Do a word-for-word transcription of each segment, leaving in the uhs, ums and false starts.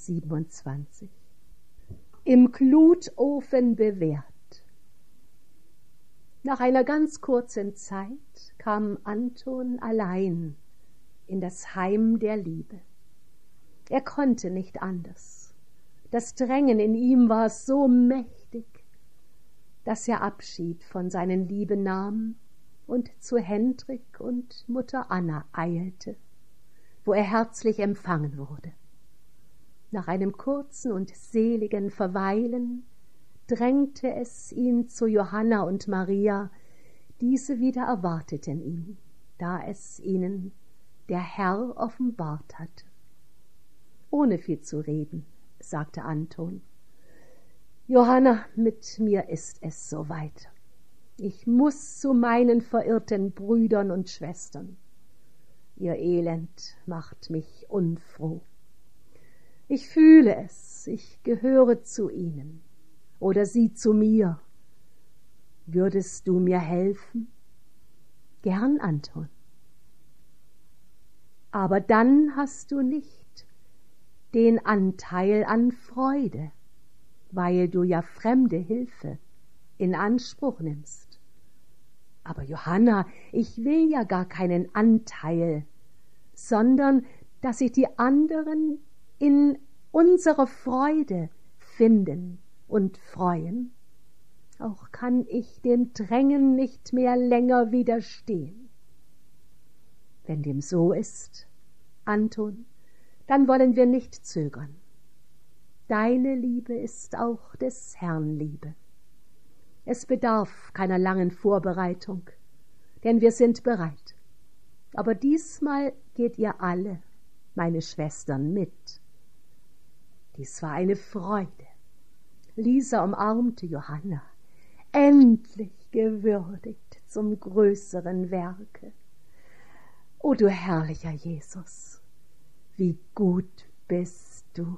siebenundzwanzig. Im Glutofen bewährt. Nach einer ganz kurzen Zeit kam Anton allein in das Heim der Liebe. Er konnte nicht anders. Das Drängen in ihm war so mächtig, dass er Abschied von seinen Lieben nahm und zu Hendrik und Mutter Anna eilte, wo er herzlich empfangen wurde. Nach einem kurzen und seligen Verweilen drängte es ihn zu Johanna und Maria, diese wieder erwarteten ihn, da es ihnen der Herr offenbart hatte. Ohne viel zu reden, sagte Anton: Johanna, mit mir ist es soweit. Ich muß zu meinen verirrten Brüdern und Schwestern. Ihr Elend macht mich unfroh. Ich fühle es, ich gehöre zu ihnen, oder sie zu mir. Würdest du mir helfen? Gern, Anton. Aber dann hast du nicht den Anteil an Freude, weil du ja fremde Hilfe in Anspruch nimmst. Aber Johanna, ich will ja gar keinen Anteil, sondern dass sich die anderen in unserer Freude finden und freuen. Auch kann ich dem Drängen nicht mehr länger widerstehen. Wenn dem so ist, Anton, dann wollen wir nicht zögern. Deine Liebe ist auch des Herrn Liebe. Es bedarf keiner langen Vorbereitung, denn wir sind bereit. Aber diesmal geht ihr alle, meine Schwestern, mit. Dies war eine Freude. Lisa umarmte Johanna, endlich gewürdigt zum größeren Werke. O du herrlicher Jesus, wie gut bist du!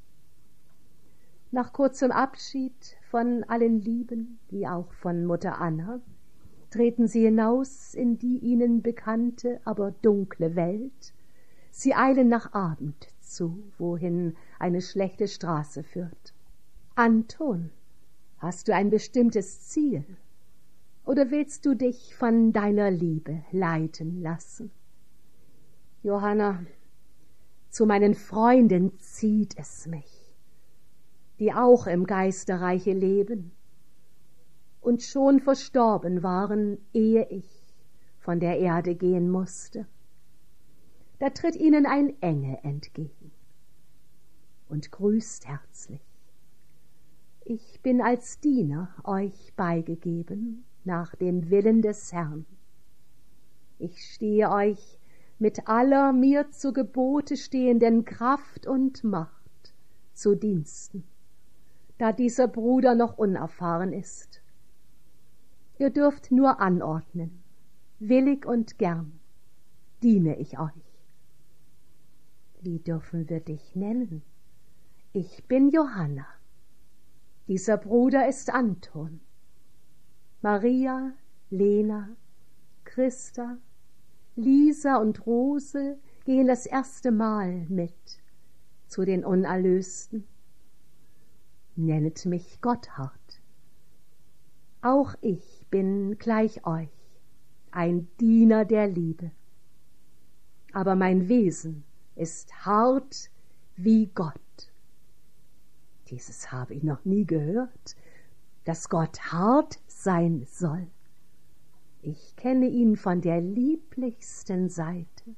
Nach kurzem Abschied von allen Lieben, wie auch von Mutter Anna, treten sie hinaus in die ihnen bekannte, aber dunkle Welt. Sie eilen nach Abend zu, wohin eine schlechte Straße führt. Anton, hast du ein bestimmtes Ziel, oder willst du dich von deiner Liebe leiten lassen? Johanna, zu meinen Freunden zieht es mich, die auch im Geisterreiche leben und schon verstorben waren, ehe ich von der Erde gehen musste. Da tritt ihnen ein Engel entgegen und grüßt herzlich. Ich bin als Diener euch beigegeben nach dem Willen des Herrn. Ich stehe euch mit aller mir zu Gebote stehenden Kraft und Macht zu Diensten, da dieser Bruder noch unerfahren ist. Ihr dürft nur anordnen, willig und gern diene ich euch. Wie dürfen wir dich nennen? Ich bin Johanna. Dieser Bruder ist Anton. Maria, Lena, Christa, Lisa und Rose gehen das erste Mal mit zu den Unerlösten. Nennet mich Gotthard. Auch ich bin gleich euch, ein Diener der Liebe. Aber mein Wesen ist hart wie Gott. Dieses habe ich noch nie gehört, dass Gott hart sein soll. Ich kenne ihn von der lieblichsten Seite.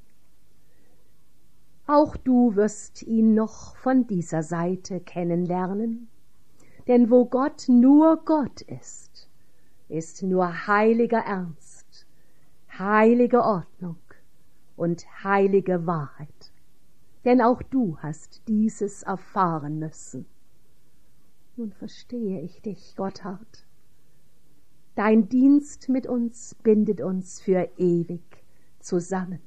Auch du wirst ihn noch von dieser Seite kennenlernen, denn wo Gott nur Gott ist, ist nur heiliger Ernst, heilige Ordnung und heilige Wahrheit. Denn auch du hast dieses erfahren müssen. Nun verstehe ich dich, Gotthard. Dein Dienst mit uns bindet uns für ewig zusammen.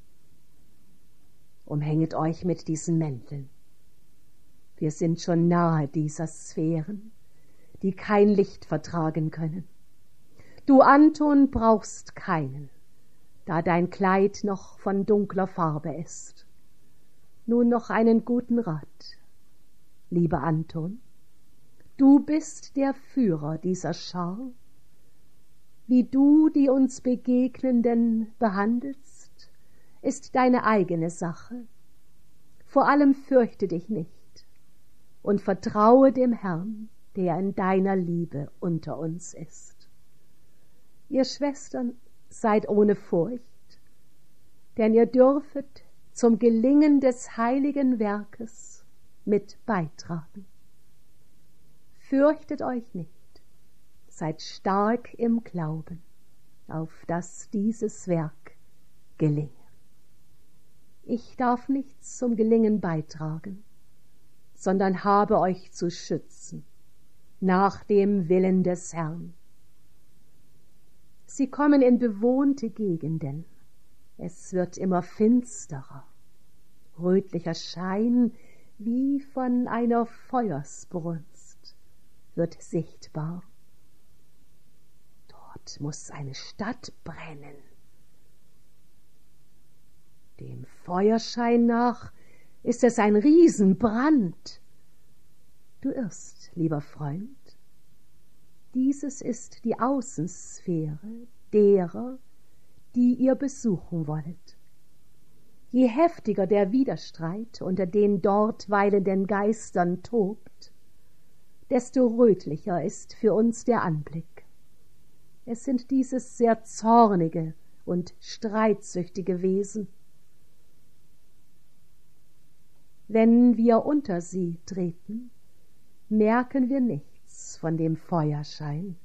Umhänget euch mit diesen Mänteln. Wir sind schon nahe dieser Sphären, die kein Licht vertragen können. Du, Anton, brauchst keinen, da dein Kleid noch von dunkler Farbe ist. Nun noch einen guten Rat. lieber Anton. Du bist der Führer dieser Schar. Wie du die uns Begegnenden behandelst, ist deine eigene Sache. Vor allem fürchte dich nicht und vertraue dem Herrn, der in deiner Liebe unter uns ist. Ihr Schwestern, seid ohne Furcht, denn ihr dürfet zum Gelingen des heiligen Werkes mit beitragen. Fürchtet euch nicht, seid stark im Glauben, auf dass dieses Werk gelinge. Ich darf nichts zum Gelingen beitragen, sondern habe euch zu schützen, nach dem Willen des Herrn. Sie kommen in bewohnte Gegenden. Es wird immer finsterer. Rötlicher Schein wie von einer Feuersbrunst wird sichtbar. Dort muß eine Stadt brennen. Dem Feuerschein nach ist es ein Riesenbrand. Du irrst, lieber Freund. Dieses ist die Außensphäre derer, die ihr besuchen wollt. Je heftiger der Widerstreit unter den dort weilenden Geistern tobt, desto rötlicher ist für uns der Anblick. Es sind dieses sehr zornige und streitsüchtige Wesen. Wenn wir unter sie treten, merken wir nichts von dem Feuerschein.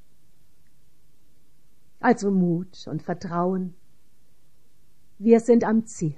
Also Mut und Vertrauen. Wir sind am Ziel.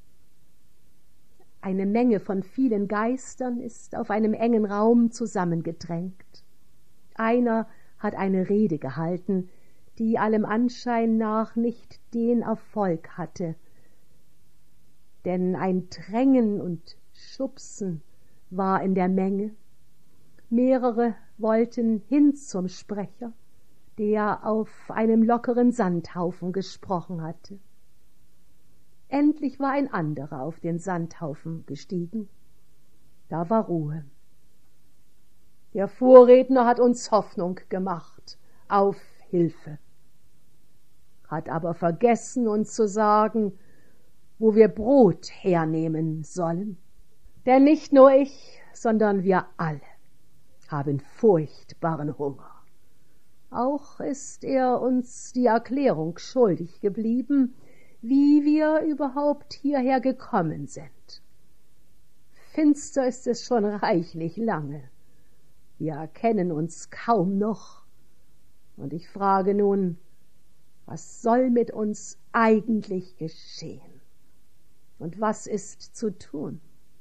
Eine Menge von vielen Geistern ist auf einem engen Raum zusammengedrängt. Einer hat eine Rede gehalten, die allem Anschein nach nicht den Erfolg hatte, denn ein Drängen und Schubsen war in der Menge. Mehrere wollten hin zum Sprecher, der auf einem lockeren Sandhaufen gesprochen hatte. Endlich war ein anderer auf den Sandhaufen gestiegen. Da war Ruhe. Der Vorredner hat uns Hoffnung gemacht auf Hilfe, hat aber vergessen, uns zu sagen, wo wir Brot hernehmen sollen. Denn nicht nur ich, sondern wir alle haben furchtbaren Hunger. Auch ist er uns die Erklärung schuldig geblieben, wie wir überhaupt hierher gekommen sind. Finster ist es schon reichlich lange. Wir erkennen uns kaum noch. Und ich frage nun, was soll mit uns eigentlich geschehen? Und was ist zu tun?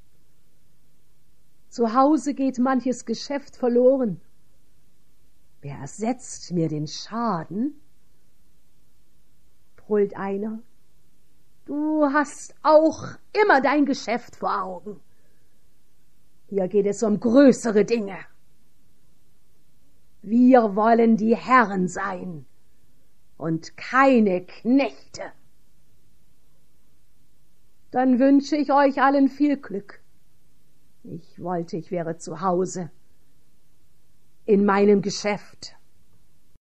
Zu Hause geht manches Geschäft verloren. Wer ersetzt mir den Schaden? Brüllt einer. Du hast auch immer dein Geschäft vor Augen. Hier geht es um größere Dinge. Wir wollen die Herren sein und keine Knechte. Dann wünsche ich euch allen viel Glück. Ich wollte, ich wäre zu Hause, in meinem Geschäft.